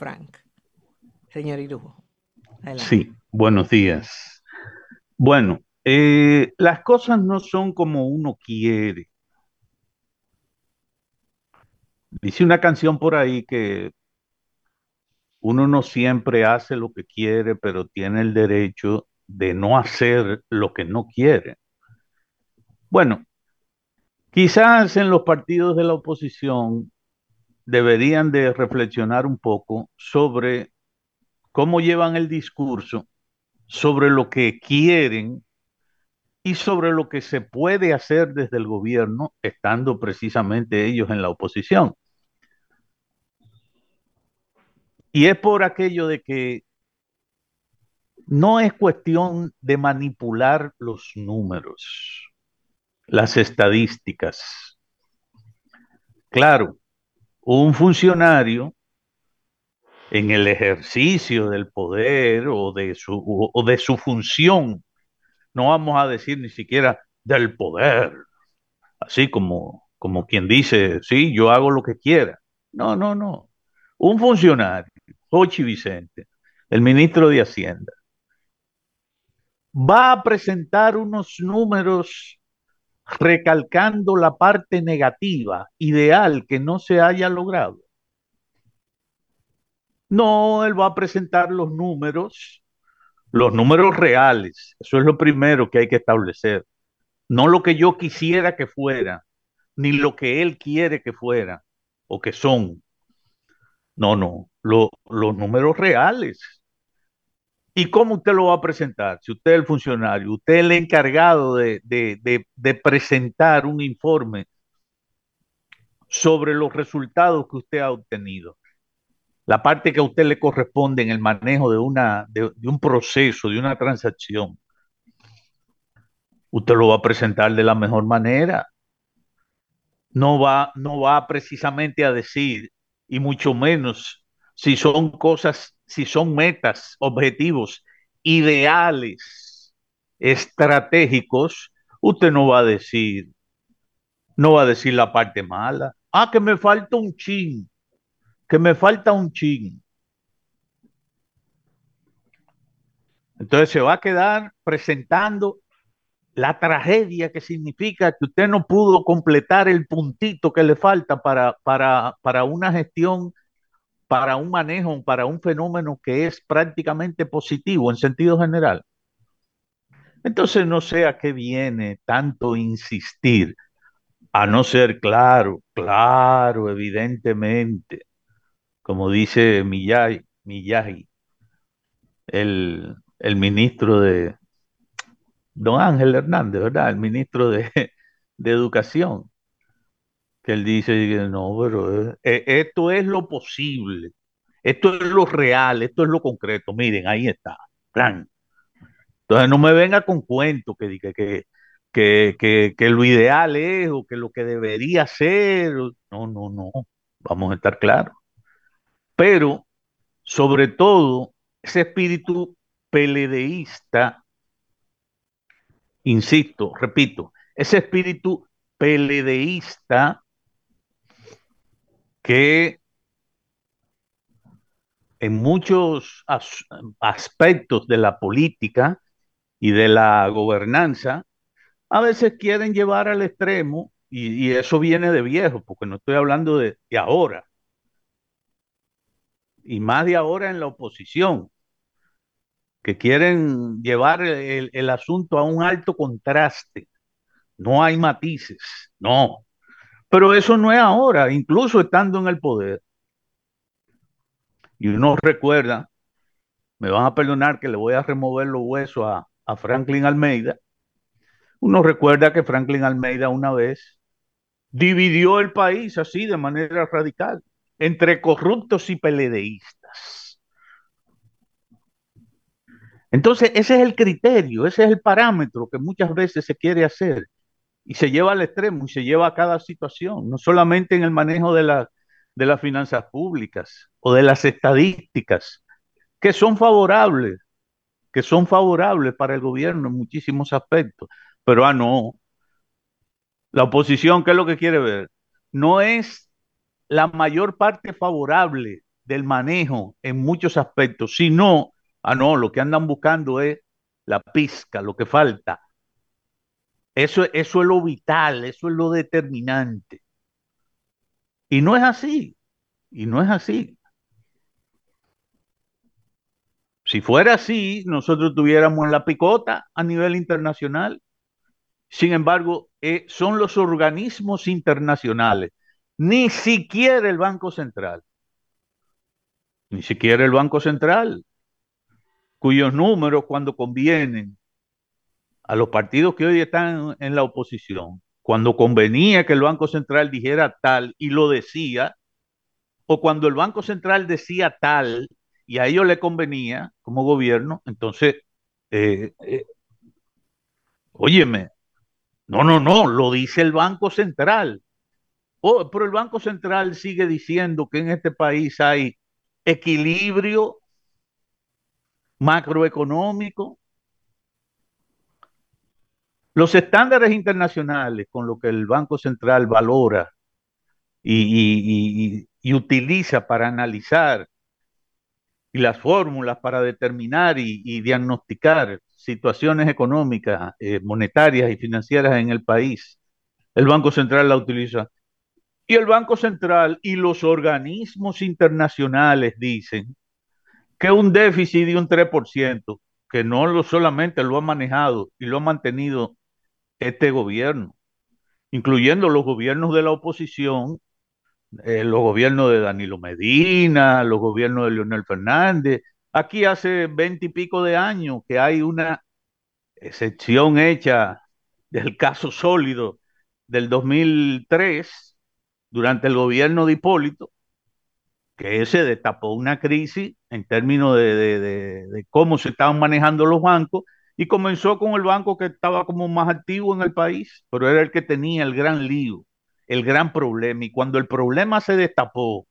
Frank. Señor Irujo, adelante. Sí, buenos días. Bueno, las cosas no son como uno quiere. Dice una canción por ahí que uno no siempre hace lo que quiere, pero tiene el derecho de no hacer lo que no quiere. Bueno, quizás en los partidos de la oposición deberían de reflexionar un poco sobre cómo llevan el discurso, sobre lo que quieren y sobre lo que se puede hacer desde el gobierno, estando precisamente ellos en la oposición. Y es por aquello de que no es cuestión de manipular los números, las estadísticas. Claro, un funcionario en el ejercicio del poder o de su función, no vamos a decir ni siquiera del poder, así como quien dice, sí, yo hago lo que quiera. No, no, no. Un funcionario, Jochi Vicente, el ministro de Hacienda, va a presentar unos números recalcando la parte negativa, ideal que no se haya logrado. No, él va a presentar los números reales. Eso es lo primero que hay que establecer. No lo que yo quisiera que fuera, ni lo que él quiere que fuera o que son. No, no, los números reales. ¿Y cómo usted lo va a presentar? Si usted es el funcionario, usted es el encargado de presentar un informe sobre los resultados que usted ha obtenido, la parte que a usted le corresponde en el manejo de un proceso, de una transacción, usted lo va a presentar de la mejor manera. No va precisamente a decir, y mucho menos si son cosas, si son metas, objetivos, ideales, estratégicos, usted no va a decir la parte mala. Ah, que me falta un chin, que me falta un chin. Entonces se va a quedar presentando la tragedia que significa que usted no pudo completar el puntito que le falta para una gestión, para un manejo, para un fenómeno que es prácticamente positivo en sentido general. Entonces no sé a qué viene tanto insistir, a no ser claro, claro, evidentemente, como dice Miyagi, el ministro de Don Ángel Hernández, ¿verdad? El ministro de Educación, que él dice que no, pero esto es lo posible, esto es lo real, esto es lo concreto. Miren, ahí está. Plan. Entonces no me venga con cuentos que diga que lo ideal es o que lo que debería ser. No, no, no. Vamos a estar claros. Pero, sobre todo, ese espíritu peledeísta, insisto, repito, ese espíritu peledeísta que en muchos aspectos de la política y de la gobernanza, a veces quieren llevar al extremo, y eso viene de viejo, porque no estoy hablando de ahora, y más de ahora en la oposición, que quieren llevar el asunto a un alto contraste. No hay matices, no. Pero eso no es ahora, incluso estando en el poder. Y uno recuerda, me van a perdonar que le voy a remover los huesos a Franklin Almeida. Uno recuerda que Franklin Almeida una vez dividió el país así de manera radical entre corruptos y peledeístas. Entonces, ese es el criterio, ese es el parámetro que muchas veces se quiere hacer y se lleva al extremo y se lleva a cada situación, no solamente en el manejo de las finanzas públicas o de las estadísticas, que son favorables, que son favorables para el gobierno en muchísimos aspectos. Pero, no, la oposición, ¿qué es lo que quiere ver? No es la mayor parte favorable. del manejo en muchos aspectos, sino, no, lo que andan buscando es la pizca, lo que falta. Eso es lo vital, eso es lo determinante. Y no es así, y no es así. Si fuera así, nosotros tuviéramos la picota a nivel internacional. Sin embargo, son los organismos internacionales, ni siquiera el Banco Central, ni siquiera el Banco Central, cuyos números cuando convienen a los partidos que hoy están en la oposición, cuando convenía que el Banco Central dijera tal y lo decía, o cuando el Banco Central decía tal y a ellos le convenía como gobierno, entonces, eh, eh, óyeme, no, lo dice el Banco Central. Oh, pero el Banco Central sigue diciendo que en este país hay equilibrio macroeconómico. Los estándares internacionales con los que el Banco Central valora y utiliza para analizar y las fórmulas para determinar y diagnosticar situaciones económicas, monetarias y financieras en el país, el Banco Central la utiliza. Y el Banco Central y los organismos internacionales dicen que un déficit de un 3%, que no lo solamente lo ha manejado y lo ha mantenido este gobierno, incluyendo los gobiernos de la oposición, los gobiernos de Danilo Medina, los gobiernos de Leonel Fernández. Aquí hace 20 y pico de años que hay una excepción hecha del caso sólido del 2003 durante el gobierno de Hipólito, que se destapó una crisis en términos de cómo se estaban manejando los bancos y comenzó con el banco que estaba como más activo en el país, pero era el que tenía el gran lío, el gran problema. Y cuando el problema se destapó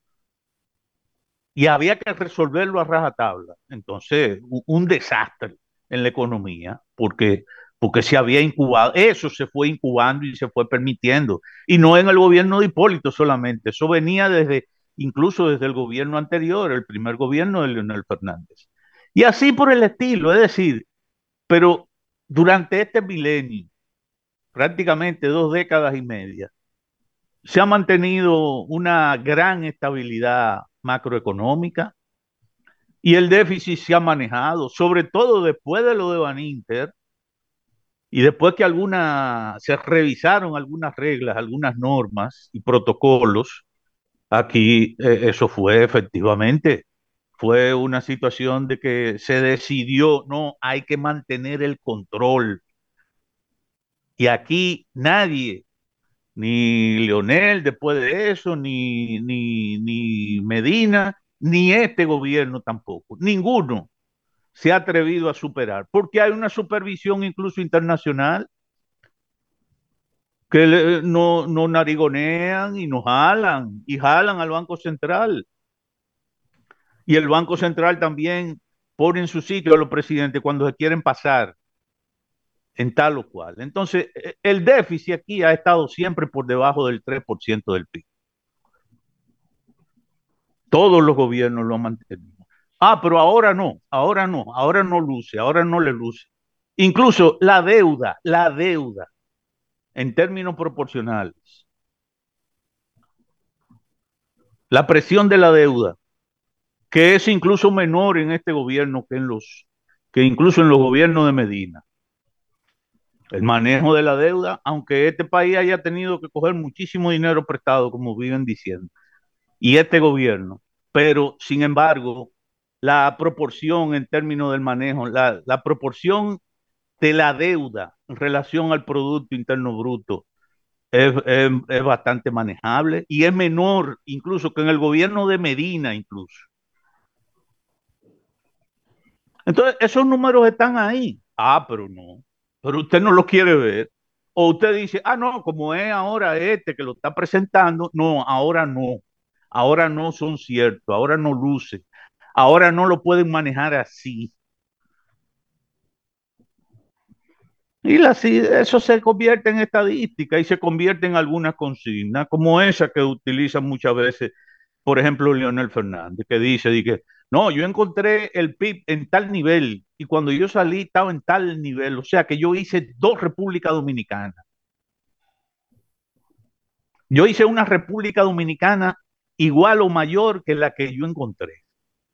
y había que resolverlo a rajatabla, entonces un desastre en la economía, porque se había incubado, eso se fue incubando y se fue permitiendo, y no en el gobierno de Hipólito solamente, eso venía incluso desde el gobierno anterior, el primer gobierno de Leonel Fernández. Y así por el estilo, es decir, pero durante este milenio, prácticamente 2 décadas y media, se ha mantenido una gran estabilidad macroeconómica y el déficit se ha manejado, sobre todo después de lo de Baninter y después que se revisaron algunas reglas, algunas normas y protocolos. Aquí eso fue efectivamente, fue una situación de que se decidió, no, hay que mantener el control. Y aquí nadie, ni Leonel después de eso, ni Medina, ni este gobierno tampoco, ninguno se ha atrevido a superar, porque hay una supervisión incluso internacional que no narigonean y nos jalan, y jalan al Banco Central. Y el Banco Central también pone en su sitio a los presidentes cuando se quieren pasar en tal o cual. Entonces, el déficit aquí ha estado siempre por debajo del 3% del PIB. Todos los gobiernos lo han mantenido. Pero ahora no luce, ahora no le luce. Incluso la deuda, en términos proporcionales, la presión de la deuda, que es incluso menor en este gobierno que incluso en los gobiernos de Medina. El manejo de la deuda, aunque este país haya tenido que coger muchísimo dinero prestado, como viven diciendo, y este gobierno, pero sin embargo, la proporción en términos del manejo, la proporción de la deuda en relación al Producto Interno Bruto es bastante manejable y es menor incluso que en el gobierno de Medina incluso. Entonces, esos números están ahí. Pero no. Pero usted no lo quiere ver. O usted dice, no, como es ahora este que lo está presentando, no, ahora no. Ahora no son ciertos, ahora no luce. Ahora no lo pueden manejar así. Eso se convierte en estadística y se convierte en algunas consignas, como esa que utilizan muchas veces por ejemplo, Leonel Fernández, que dice, no, yo encontré el PIB en tal nivel y cuando yo salí estaba en tal nivel, o sea que yo hice dos Repúblicas Dominicanas. Yo hice una República Dominicana igual o mayor que la que yo encontré.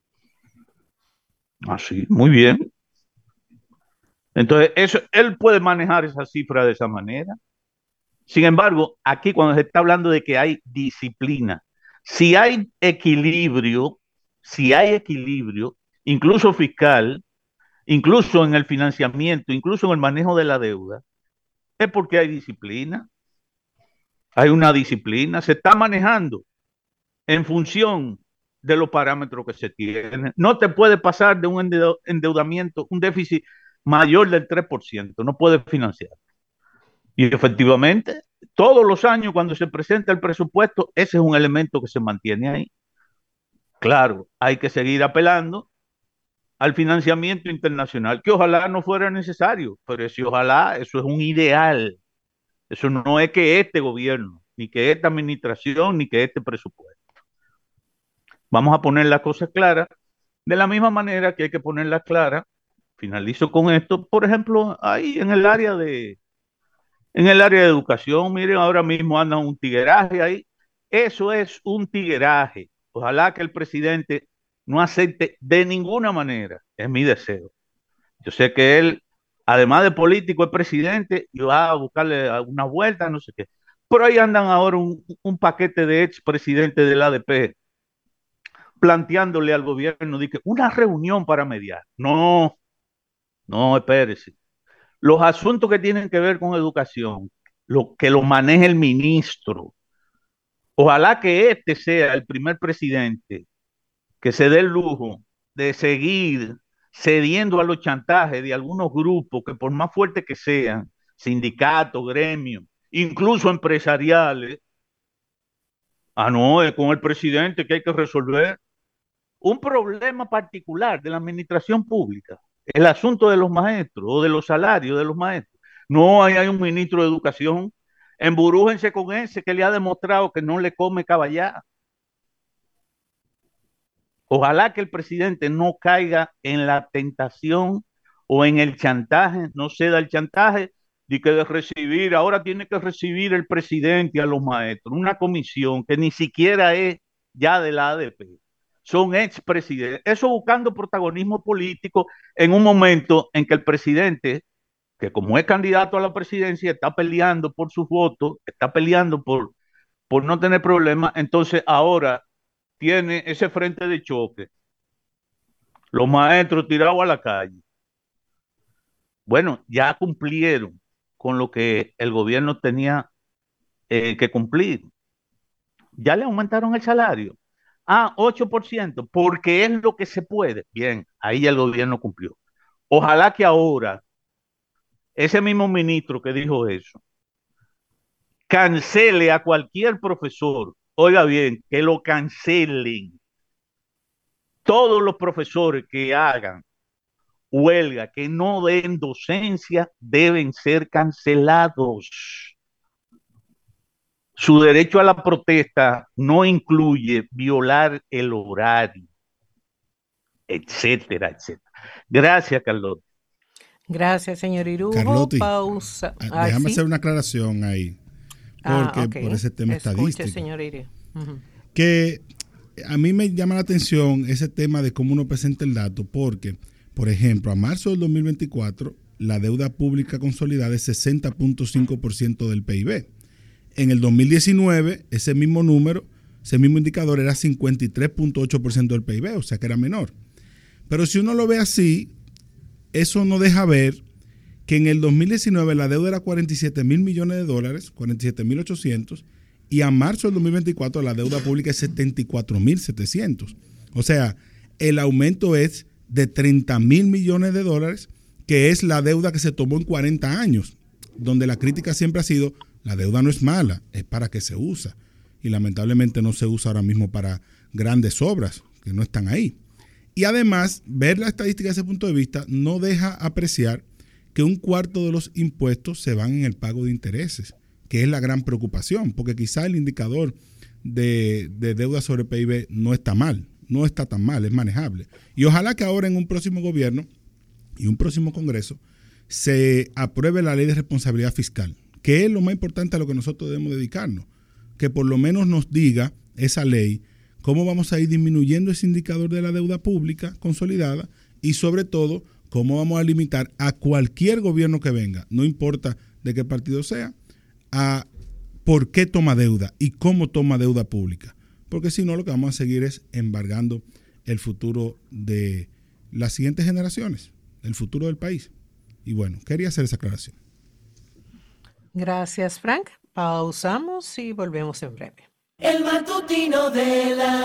Así, muy bien. Entonces, él puede manejar esa cifra de esa manera. Sin embargo, aquí cuando se está hablando de que hay disciplina, si hay equilibrio, si hay equilibrio, incluso fiscal, incluso en el financiamiento, incluso en el manejo de la deuda, es porque hay disciplina. Hay una disciplina, se está manejando en función de los parámetros que se tienen. No te puede pasar de un endeudamiento, un déficit mayor del 3%, no puedes financiar. Y efectivamente, todos los años cuando se presenta el presupuesto, ese es un elemento que se mantiene ahí. Claro, hay que seguir apelando al financiamiento internacional, que ojalá no fuera necesario, pero si ojalá, eso es un ideal. Eso no es que este gobierno, ni que esta administración, ni que este presupuesto. Vamos a poner las cosas claras, de la misma manera que hay que ponerlas claras. Finalizo con esto, por ejemplo, ahí en el área de educación, miren, ahora mismo anda un tigueraje ahí. Eso es un tigueraje. Ojalá que el presidente no acepte de ninguna manera, es mi deseo. Yo sé que él, además de político, es presidente y va a buscarle alguna vuelta, no sé qué. Pero ahí andan ahora un paquete de expresidentes del ADP planteándole al gobierno de que una reunión para mediar. No, no, espérese. Los asuntos que tienen que ver con educación, que lo maneje el ministro. Ojalá que este sea el primer presidente que se dé el lujo de seguir cediendo a los chantajes de algunos grupos que por más fuertes que sean, sindicatos, gremios, incluso empresariales, no, es con el presidente que hay que resolver un problema particular de la administración pública, el asunto de los maestros o de los salarios de los maestros. No, hay un ministro de educación, emburújense con ese que le ha demostrado que no le come caballá. Ojalá que el presidente no caiga en la tentación o en el chantaje, no ceda el chantaje de que de recibir, ahora tiene que recibir el presidente a los maestros, una comisión que ni siquiera es ya de la ADP, son expresidentes, eso buscando protagonismo político en un momento en que el presidente, que como es candidato a la presidencia, está peleando por sus votos, está peleando por no tener problemas, entonces ahora tiene ese frente de choque, los maestros tirados a la calle. Bueno, ya cumplieron con lo que el gobierno tenía que cumplir. Ya le aumentaron el salario. 8%, porque es lo que se puede. Bien, ahí ya el gobierno cumplió. Ojalá que ahora ese mismo ministro que dijo eso cancele a cualquier profesor. Oiga bien, que lo cancelen. Todos los profesores que hagan huelga, que no den docencia, deben ser cancelados. Su derecho a la protesta no incluye violar el horario, etcétera, etcétera. Gracias, Carlos. Gracias, señor Irujo. Carlotti, pausa. Déjame hacer una aclaración ahí, porque okay. Por ese tema estadístico. Señor Irujo. Que a mí me llama la atención ese tema de cómo uno presenta el dato, porque, por ejemplo, a marzo del 2024, la deuda pública consolidada es 60.5% del PIB. En el 2019, ese mismo número, ese mismo indicador era 53.8% del PIB, o sea que era menor. Pero si uno lo ve así, eso no deja ver que en el 2019 la deuda era 47.000 millones de dólares, 47.800, y a marzo del 2024 la deuda pública es 74.700. O sea, el aumento es de 30.000 millones de dólares, que es la deuda que se tomó en 40 años, donde la crítica siempre ha sido, la deuda no es mala, es para que se usa. Y lamentablemente no se usa ahora mismo para grandes obras, que no están ahí. Y además, ver la estadística desde ese punto de vista no deja apreciar que un cuarto de los impuestos se van en el pago de intereses, que es la gran preocupación, porque quizá el indicador de deuda sobre PIB no está mal, no está tan mal, es manejable. Y ojalá que ahora en un próximo gobierno y un próximo Congreso se apruebe la ley de responsabilidad fiscal, que es lo más importante a lo que nosotros debemos dedicarnos, que por lo menos nos diga esa ley cómo vamos a ir disminuyendo ese indicador de la deuda pública consolidada y sobre todo cómo vamos a limitar a cualquier gobierno que venga, no importa de qué partido sea, a por qué toma deuda y cómo toma deuda pública. Porque si no, lo que vamos a seguir es embargando el futuro de las siguientes generaciones, el futuro del país. Y bueno, quería hacer esa aclaración. Gracias, Frank. Pausamos y volvemos en breve. El matutino de la